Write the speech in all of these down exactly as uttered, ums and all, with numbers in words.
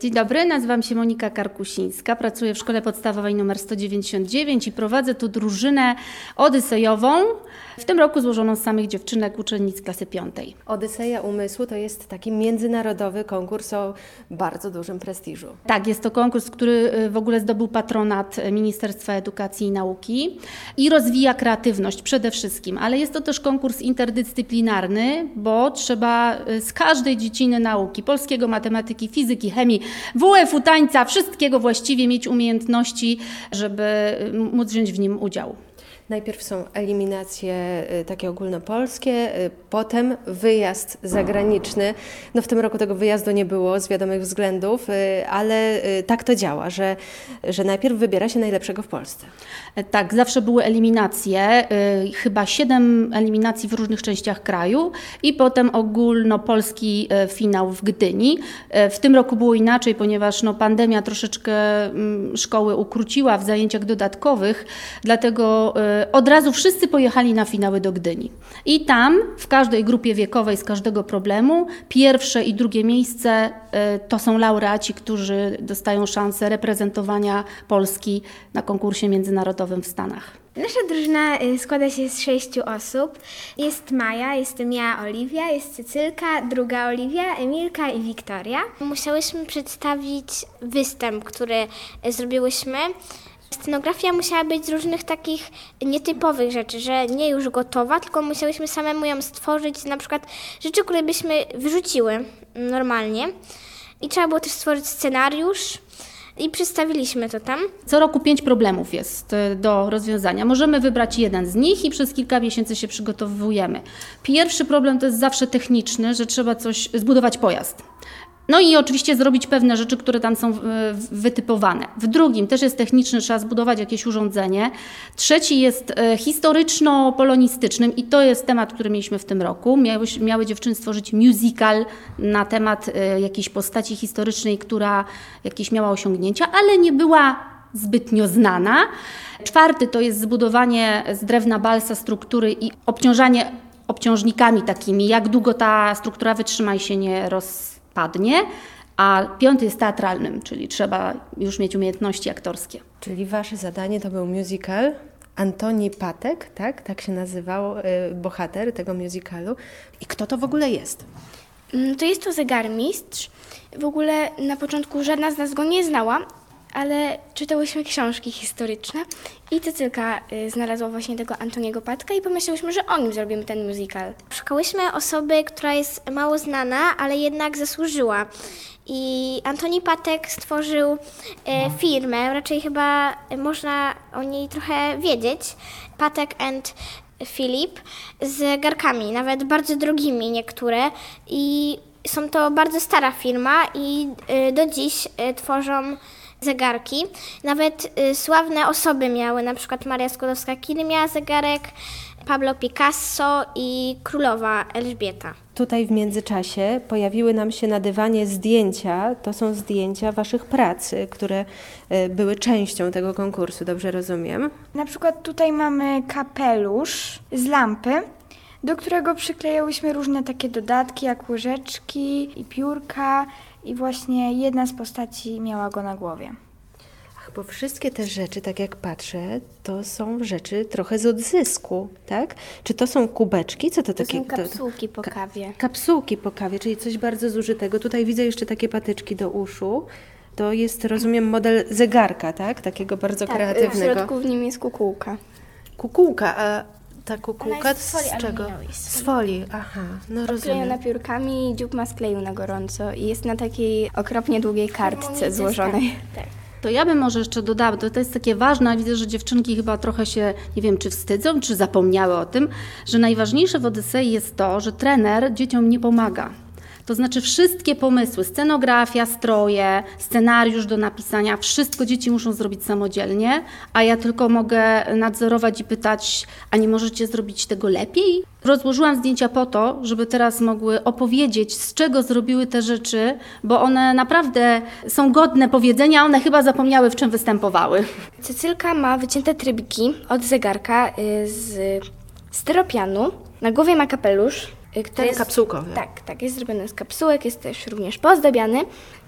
Dzień dobry, nazywam się Monika Karkusińska, pracuję w Szkole Podstawowej nr sto dziewięćdziesiąt dziewięć i prowadzę tu drużynę odysejową, w tym roku złożoną z samych dziewczynek uczennic klasy piątej. Odyseja Umysłu to jest taki międzynarodowy konkurs o bardzo dużym prestiżu. Tak, jest to konkurs, który w ogóle zdobył patronat Ministerstwa Edukacji i Nauki i rozwija kreatywność przede wszystkim, ale jest to też konkurs interdyscyplinarny, bo trzeba z każdej dziedziny nauki, polskiego, matematyki, fizyki, chemii, W F-u, tańca, wszystkiego właściwie mieć umiejętności, żeby móc wziąć w nim udział. Najpierw są eliminacje y, takie ogólnopolskie, y, potem wyjazd zagraniczny. No w tym roku tego wyjazdu nie było z wiadomych względów, y, ale y, tak to działa, że, że najpierw wybiera się najlepszego w Polsce. Tak, zawsze były eliminacje, y, chyba siedem eliminacji w różnych częściach kraju i potem ogólnopolski y, finał w Gdyni. Y, w tym roku było inaczej, ponieważ no, pandemia troszeczkę y, szkoły ukróciła w zajęciach dodatkowych, dlatego y, od razu wszyscy pojechali na finały do Gdyni. I tam w każdej grupie wiekowej z każdego problemu pierwsze i drugie miejsce y, to są laureaci, którzy dostają szansę reprezentowania Polski na konkursie międzynarodowym w Stanach. Nasza drużyna składa się z sześciu osób. Jest Maja, jestem ja, Oliwia, jest Cecylka, druga Oliwia, Emilka i Wiktoria. Musiałyśmy przedstawić występ, który zrobiłyśmy. Scenografia musiała być z różnych takich nietypowych rzeczy, że nie już gotowa, tylko musiałyśmy samemu ją stworzyć, na przykład rzeczy, które byśmy wyrzuciły normalnie. I trzeba było też stworzyć scenariusz i przedstawiliśmy to tam. Co roku pięć problemów jest do rozwiązania. Możemy wybrać jeden z nich i przez kilka miesięcy się przygotowujemy. Pierwszy problem to jest zawsze techniczny, że trzeba coś zbudować pojazd. No i oczywiście zrobić pewne rzeczy, które tam są wytypowane. W drugim też jest techniczny, trzeba zbudować jakieś urządzenie. Trzeci jest historyczno-polonistycznym i to jest temat, który mieliśmy w tym roku. Miały, miały dziewczyny stworzyć musical na temat jakiejś postaci historycznej, która jakieś miała osiągnięcia, ale nie była zbytnio znana. Czwarty to jest zbudowanie z drewna balsa struktury i obciążanie obciążnikami takimi, jak długo ta struktura wytrzyma i się nie roz padnie, a piąty jest teatralnym, czyli trzeba już mieć umiejętności aktorskie. Czyli wasze zadanie to był musical. Antoni Patek, tak? Tak się nazywał y, bohater tego musicalu. I kto to w ogóle jest? To jest to zegarmistrz. W ogóle na początku żadna z nas go nie znała, ale czytałyśmy książki historyczne i Cecylka y, znalazła właśnie tego Antoniego Patka i pomyślałyśmy, że o nim zrobimy ten musical. Szukałyśmy osoby, która jest mało znana, ale jednak zasłużyła. I Antoni Patek stworzył y, firmę, raczej chyba można o niej trochę wiedzieć, Patek and Philip, z zegarkami, nawet bardzo drogimi niektóre. I są to bardzo stara firma i y, do dziś y, tworzą zegarki. Nawet y, sławne osoby miały, na przykład Maria Skłodowska-Curie miała zegarek, Pablo Picasso i królowa Elżbieta. Tutaj w międzyczasie pojawiły nam się na dywanie zdjęcia. To są zdjęcia waszych prac, które y, były częścią tego konkursu, dobrze rozumiem? Na przykład tutaj mamy kapelusz z lampy, do którego przyklejałyśmy różne takie dodatki, jak łyżeczki i piórka. I właśnie jedna z postaci miała go na głowie. Ach, bo wszystkie te rzeczy, tak jak patrzę, to są rzeczy trochę z odzysku, tak? Czy to są kubeczki? Co to, To takie? są kapsułki po ka- kawie. Kapsułki po kawie, czyli coś bardzo zużytego. Tutaj widzę jeszcze takie patyczki do uszu. To jest, rozumiem, model zegarka, tak? Takiego bardzo Tak, w kreatywnego. środku w nim jest kukułka. Kukułka, a ta kukułka jest z folii z czego? aluminiowej. Z folii, aha, no rozumiem. Klejona piórkami, dziób ma z kleju na gorąco i jest na takiej okropnie długiej kartce złożonej. Tak. To ja bym może jeszcze dodała, to, to jest takie ważne, widzę, że dziewczynki chyba trochę się, nie wiem, czy wstydzą, czy zapomniały o tym, że najważniejsze w Odysei jest to, że trener dzieciom nie pomaga. To znaczy wszystkie pomysły, scenografia, stroje, scenariusz do napisania, wszystko dzieci muszą zrobić samodzielnie, a ja tylko mogę nadzorować i pytać, a nie możecie zrobić tego lepiej? Rozłożyłam zdjęcia po to, żeby teraz mogły opowiedzieć, z czego zrobiły te rzeczy, bo one naprawdę są godne powiedzenia, one chyba zapomniały, w czym występowały. Cecylka ma wycięte trybiki od zegarka y, z styropianu. Na głowie ma kapelusz. Ten kapsułkowy. Tak, tak, jest zrobiony z kapsułek, jest też również poozdabiany.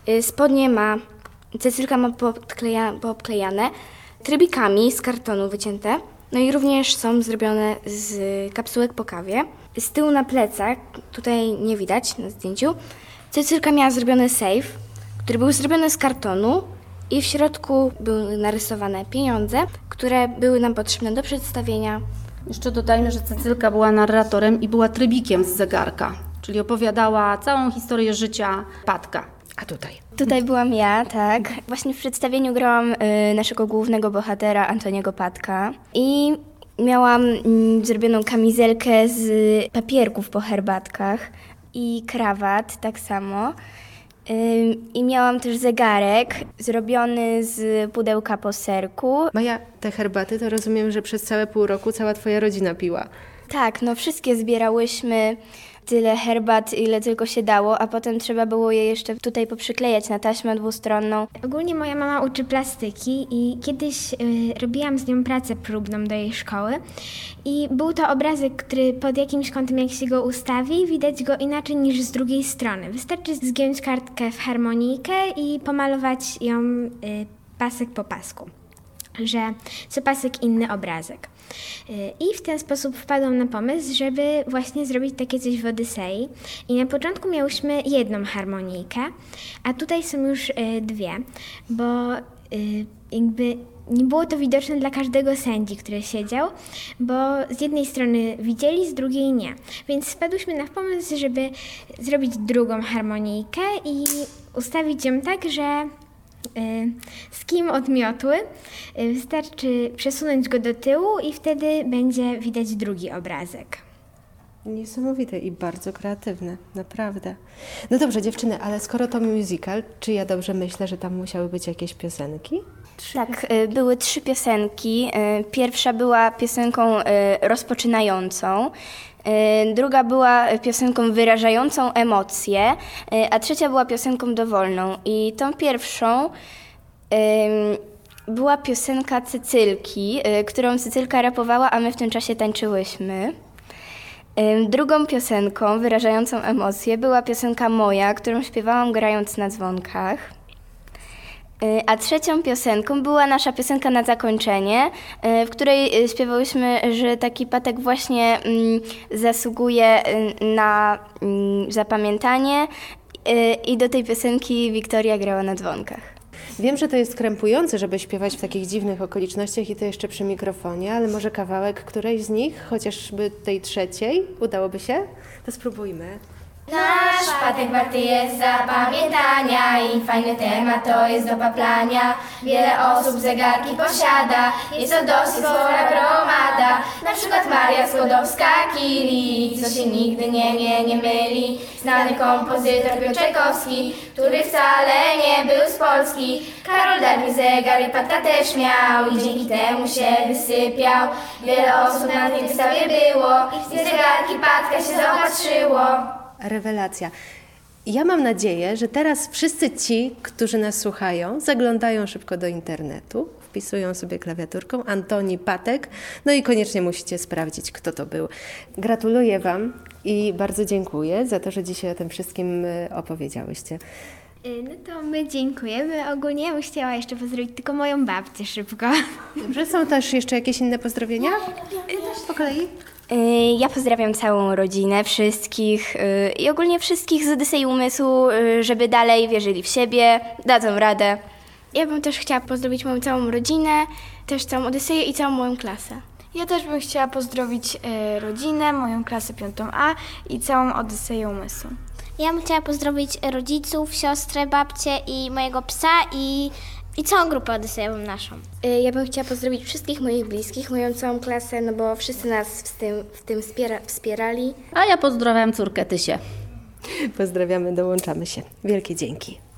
Y, Spodnie ma, Cecylka ma podkleja, poobklejane trybikami z kartonu wycięte. No i również są zrobione z kapsułek po kawie. Z tyłu na plecach, tutaj nie widać na zdjęciu, Cecylka miała zrobiony safe, który był zrobiony z kartonu i w środku były narysowane pieniądze, które były nam potrzebne do przedstawienia. Jeszcze dodajmy, że Cecylka była narratorem i była trybikiem z zegarka, czyli opowiadała całą historię życia Patka. A tutaj? Tutaj byłam ja, tak. Właśnie w przedstawieniu grałam y, naszego głównego bohatera, Antoniego Patka. I miałam y, zrobioną kamizelkę z papierków po herbatkach i krawat tak samo. Y, I miałam też zegarek zrobiony z pudełka po serku. Maja, te herbaty to rozumiem, że przez całe pół roku cała twoja rodzina piła. Tak, no wszystkie zbierałyśmy tyle herbat, ile tylko się dało, a potem trzeba było je jeszcze tutaj poprzyklejać na taśmę dwustronną. Ogólnie moja mama uczy plastyki i kiedyś y, robiłam z nią pracę próbną do jej szkoły i był to obrazek, który pod jakimś kątem, jak się go ustawi, widać go inaczej niż z drugiej strony. Wystarczy zgiąć kartkę w harmonijkę i pomalować ją y, pasek po pasku, że co pasek inny obrazek. I w ten sposób wpadłam na pomysł, żeby właśnie zrobić takie coś w Odysei. I na początku miałyśmy jedną harmonijkę, a tutaj są już y, dwie, bo y, jakby nie było to widoczne dla każdego sędzi, który siedział, bo z jednej strony widzieli, z drugiej nie. Więc wpadłyśmy na pomysł, żeby zrobić drugą harmonijkę i ustawić ją tak, że z kim odmiotły, wystarczy przesunąć go do tyłu i wtedy będzie widać drugi obrazek. Niesamowite i bardzo kreatywne, naprawdę. No dobrze, dziewczyny, ale skoro to musical, czy ja dobrze myślę, że tam musiały być jakieś piosenki? Tak, y, były trzy piosenki. Y, Pierwsza była piosenką y, rozpoczynającą, y, druga była piosenką wyrażającą emocje, y, a trzecia była piosenką dowolną. I tą pierwszą y, była piosenka Cecylki, y, którą Cecylka rapowała, a my w tym czasie tańczyłyśmy. Y, Drugą piosenką wyrażającą emocje była piosenka moja, którą śpiewałam grając na dzwonkach. A trzecią piosenką była nasza piosenka na zakończenie, w której śpiewałyśmy, że taki Patek właśnie zasługuje na zapamiętanie i do tej piosenki Wiktoria grała na dzwonkach. Wiem, że to jest krępujące, żeby śpiewać w takich dziwnych okolicznościach i to jeszcze przy mikrofonie, ale może kawałek którejś z nich, chociażby tej trzeciej, udałoby się? To spróbujmy. Nasz Patek warty jest zapamiętania i fajny temat to jest do paplania. Wiele osób zegarki posiada, jest to dosyć spora gromada. Na przykład Maria Skłodowska-Curie, co się nigdy nie, nie, nie myli. Znany kompozytor Piotrkowski, który wcale nie był z Polski. Karol Darwin zegar i Patka też miał i dzięki temu się wysypiał. Wiele osób na tej wystawie było i zegarki Patka się zaopatrzyło. Rewelacja. Ja mam nadzieję, że teraz wszyscy ci, którzy nas słuchają, zaglądają szybko do internetu, wpisują sobie klawiaturką Antoni Patek, no i koniecznie musicie sprawdzić, kto to był. Gratuluję Wam i bardzo dziękuję za to, że dzisiaj o tym wszystkim opowiedziałyście. No to my dziękujemy. Ogólnie ja bym chciała jeszcze pozdrowić tylko moją babcię szybko. Dobrze, są też jeszcze jakieś inne pozdrowienia? Po kolei? Ja pozdrawiam całą rodzinę, wszystkich i ogólnie wszystkich z Odysei Umysłu, żeby dalej wierzyli w siebie, dadzą radę. Ja bym też chciała pozdrowić moją całą rodzinę, też całą Odyseję i całą moją klasę. Ja też bym chciała pozdrowić e, rodzinę, moją klasę piątą A i całą Odyseję Umysłu. Ja bym chciała pozdrowić rodziców, siostrę, babcię i mojego psa i, i całą grupę odysejową naszą. Ja bym chciała pozdrowić wszystkich moich bliskich, moją całą klasę, no bo wszyscy nas w tym, w tym wspiera, wspierali. A ja pozdrawiam córkę Tysię. Pozdrawiamy, dołączamy się. Wielkie dzięki.